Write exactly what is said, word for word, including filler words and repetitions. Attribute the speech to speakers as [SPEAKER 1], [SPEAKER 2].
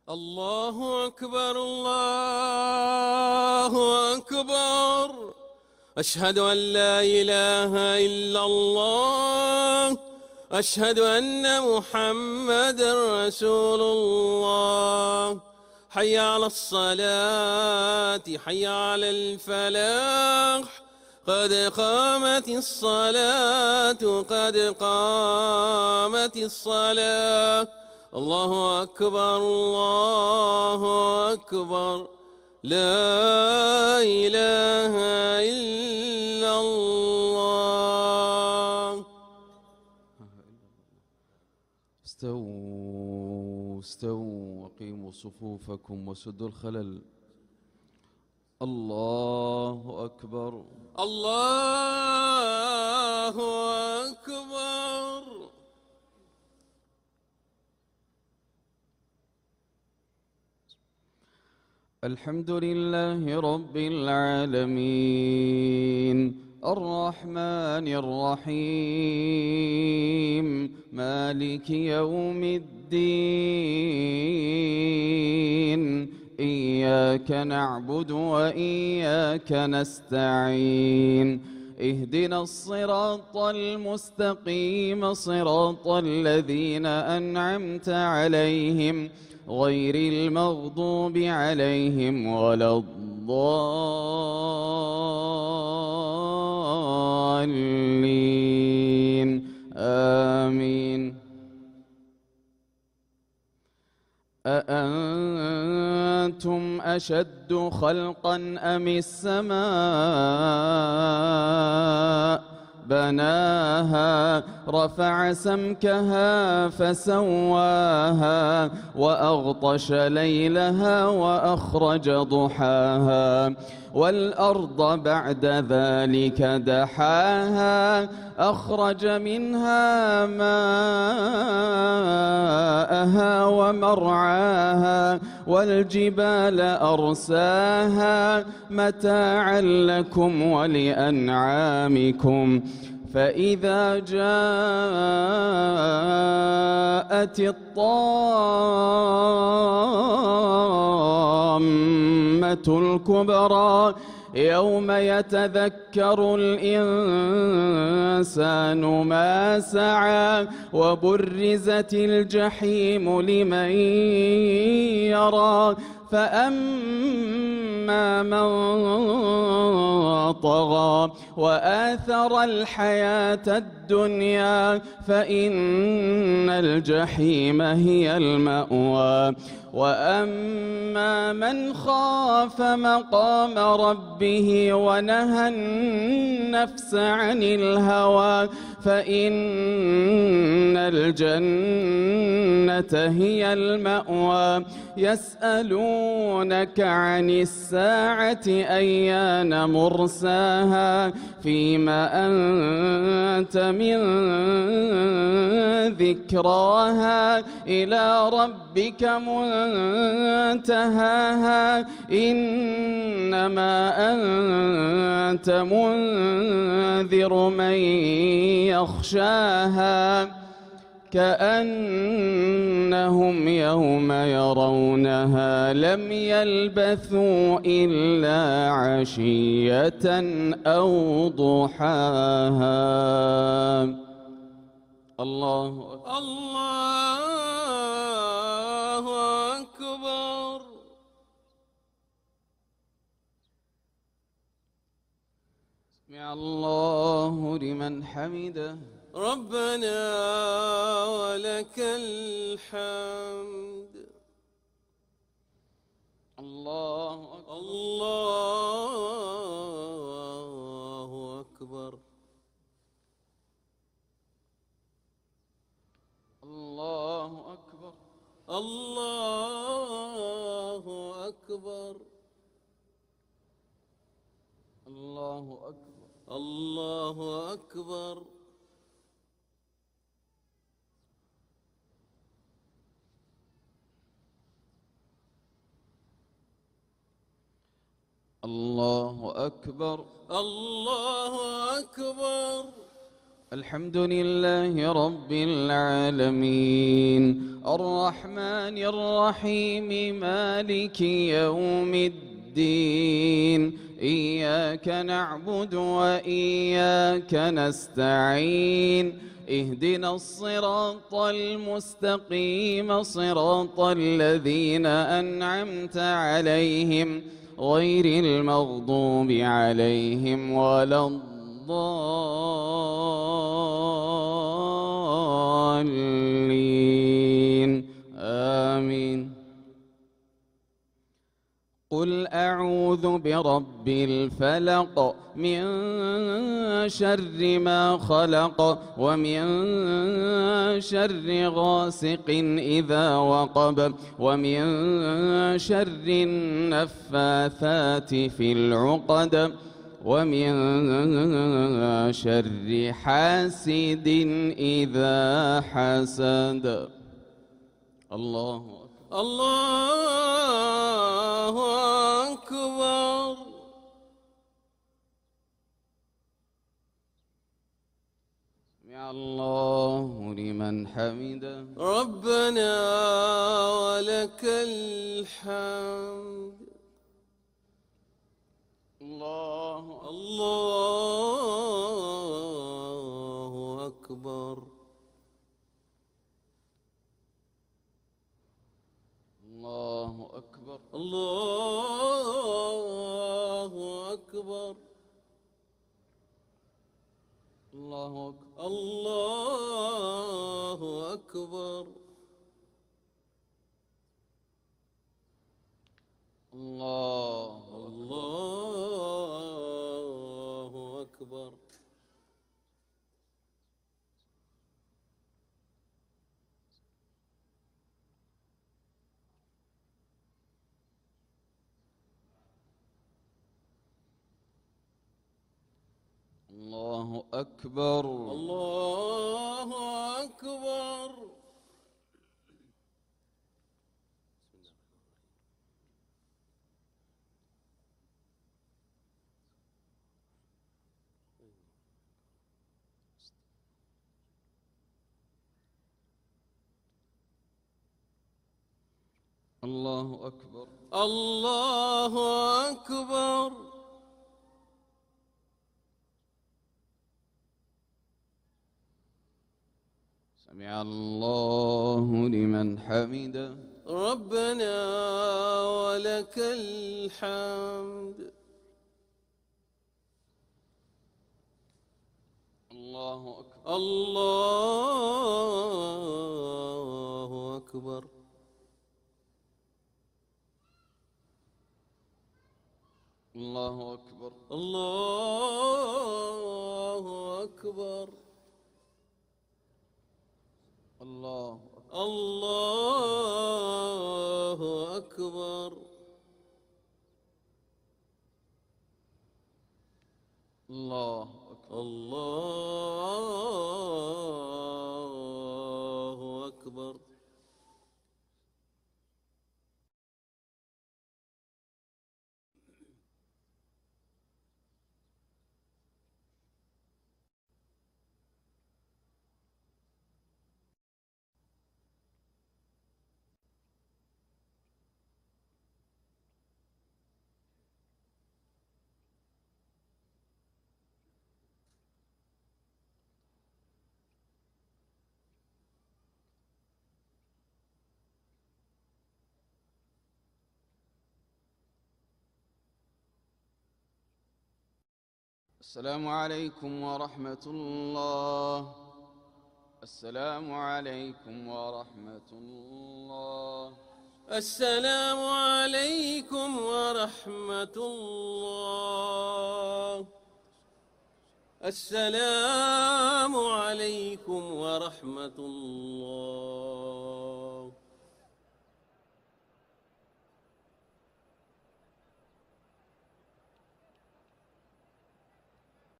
[SPEAKER 1] الله أكبر الله أكبر. أشهد أن لا إله إلا الله. أشهد أن محمدًا رسول الله. حي على الصلاة حي على الفلاح. قد قامت الصلاة قد قامت الصلاة. الله أكبر الله أكبر. لا إله إلا الله.
[SPEAKER 2] استووا استووا وقيموا صفوفكم وسدوا الخلل. الله أكبر
[SPEAKER 1] الله أكبر.
[SPEAKER 2] الحمد لله رب العالمين الرحمن الرحيم مالك يوم الدين. إياك نعبد وإياك نستعين. اهدنا الصراط المستقيم صراط الذين أنعمت عليهم غير المغضوب عليهم ولا الضالين آمين. أأنتم أشد خلقا أم السماء بناها رفع سمكها فسواها وأغطش ليلها وأخرج ضحاها والأرض بعد ذلك دحاها أخرج منها ماءها ومرعاها والجبال أرساها متاعا لكم ولأنعامكم. فإذا جاءت الطامة الكبرى يوم يتذكر الإنسان ما سعى وبرزت الجحيم لمن يرى. فأما من طغى وآثر الحياة الدنيا فإن الجحيم هي المأوى. وأما من خاف مقام ربه ونهى النفس عن الهوى فإن الجنة هي المأوى. يسألونك عن الساعة أيان مرساها فيما أنت من ذكراها إلى ربك منتهاها. إنما أنت منذر من يخشاها كأنهم يوم يرونها لم يلبثوا إلا عشية أو ضحاها. الله أكبر
[SPEAKER 1] الله أكبر.
[SPEAKER 2] سمع الله لمن حمده.
[SPEAKER 1] ربنا ولك الحمد.
[SPEAKER 2] الله أكبر
[SPEAKER 1] الله أكبر.
[SPEAKER 2] الله أكبر
[SPEAKER 1] الله أكبر.
[SPEAKER 2] الله أكبر
[SPEAKER 1] الله أكبر.
[SPEAKER 2] الله أكبر
[SPEAKER 1] الله أكبر.
[SPEAKER 2] الحمد لله رب العالمين الرحمن الرحيم مالك يوم الدين إياك نعبد وإياك نستعين اهدنا الصراط المستقيم صراط الذين أنعمت عليهم غير المغضوب عليهم ولا الضالين آمين. قل أعوذ برب الفلق من شر ما خلق ومن شر غاسق إذا وقب ومن شر النفاثات في العقد ومن شر حاسد إذا حسد. الله أكبر.
[SPEAKER 1] الله أكبر.
[SPEAKER 2] سمع الله لمن حمده.
[SPEAKER 1] ربنا ولك الحمد.
[SPEAKER 2] الله
[SPEAKER 1] الله أكبر.
[SPEAKER 2] الله أكبر.
[SPEAKER 1] الله أكبر.
[SPEAKER 2] الله أكبر.
[SPEAKER 1] الله أكبر.
[SPEAKER 2] الله
[SPEAKER 1] الله أكبر.
[SPEAKER 2] الله أكبر.
[SPEAKER 1] الله أكبر.
[SPEAKER 2] الله أكبر.
[SPEAKER 1] الله أكبر.
[SPEAKER 2] سمع الله لمن حمده.
[SPEAKER 1] ربنا ولك الحمد.
[SPEAKER 2] الله أكبر.
[SPEAKER 1] الله أكبر.
[SPEAKER 2] الله أكبر.
[SPEAKER 1] الله أكبر.
[SPEAKER 2] الله
[SPEAKER 1] الله أكبر.
[SPEAKER 2] الله أكبر.
[SPEAKER 1] الله أكبر.
[SPEAKER 2] السلام عليكم ورحمة الله. السلام عليكم ورحمة الله.
[SPEAKER 1] السلام عليكم ورحمة الله. السلام عليكم ورحمة الله.